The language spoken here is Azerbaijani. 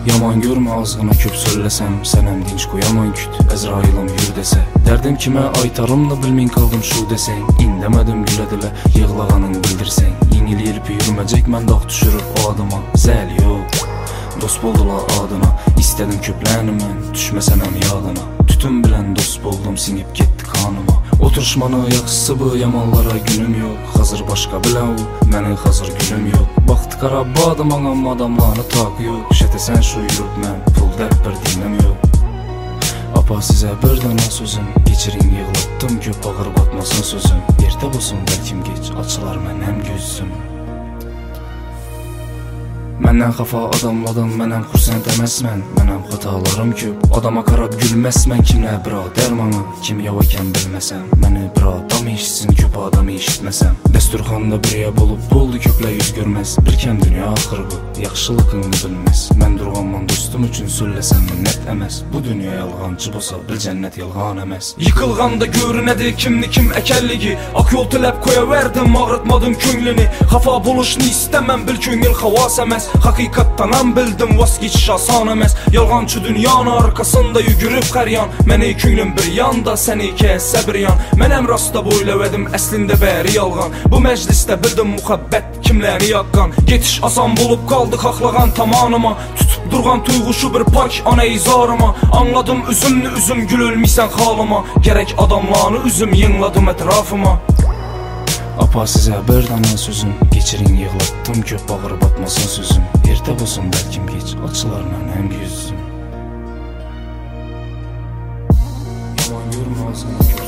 Yaman görmə azğına köp söyləsəm, sənəm dinç qoyaman küt, Əzrailim yür desə. Dərdim kimə aytarım da bilmin qaldım şu desən. İndəmədim gülədələ, yığlağanın bildirsən. Yeniliyirip yürüməcək mən dağ düşürüb o adıma. Zəl yox, dost boldular adına. İstədim köpləni mən, düşməsənəm yadına. Tütün bilən dost boldum, sinip getdi kanıma. Oturuşmanı yaxşısı bu, yamanlara günüm yox. Hazır başqa bilən o, mənə hazır gülüm yox. Baxtı qara badım ağam adamlarını taqı yox. Şətəsən şu yurd mən, pul dərb bir dinim yox. Apa sizə bir dana sözüm, geçirin yığlatdım köp ağır batmasın sözüm. Ertə bulsun bəlkim geç, açılar mənim gözüm. Məndən xafa adamladım, mənəm xursənd əməsmən. Mənəm xatalarım köp, adama qarab gülməsmən. Kimlə biradər mənə, kim yavakən bilməsəm. Məni bir adam eşitsin, köp adam eşitməsəm. Dəsturxanda biriyə olub, boldu köplə yüz görməz. Bilkən dünya axır bu, yaxşılığını bilməz. Mən durğanman dostum üçün söyləsəm minnət əməz. Bu dünya yalğancı bolsa, bil cənnət yalğan əməz. Yıkılğanda görünədi kimni kim əkəlligi. Ak yol tələb koya verdim, ağrıtmadım könlünü. Xafa buluşunu istəməm, bil köngül xavas əməz. Hakikattanam bildim, vaz geçiş asan əməz. Yalğancı dünyanın arkasında yügürüb qəryan. Məni köngülüm bir yanda, səni kəsə bir yan. Mənəm rasta boyləvədim, əslində bəri yalğan. Bu məclisdə bildim muhabbət kimləri yaqqan. Geçiş asan bulub qaldı xaxlağan tamanıma. Tutup durğan tuyğuşu bir pak ana izarıma. Anladım üzümlü üzüm gülülmiysən xalıma. Gərək adamlarını üzüm yığladım ətrafıma. Apa sizə bir dana sözüm, geçirin yığlatdım köp ağır batmasın sözüm. Ertə bulsun bəlkim geç, açılar mənim yüzüm. Yaman görmə azğına köp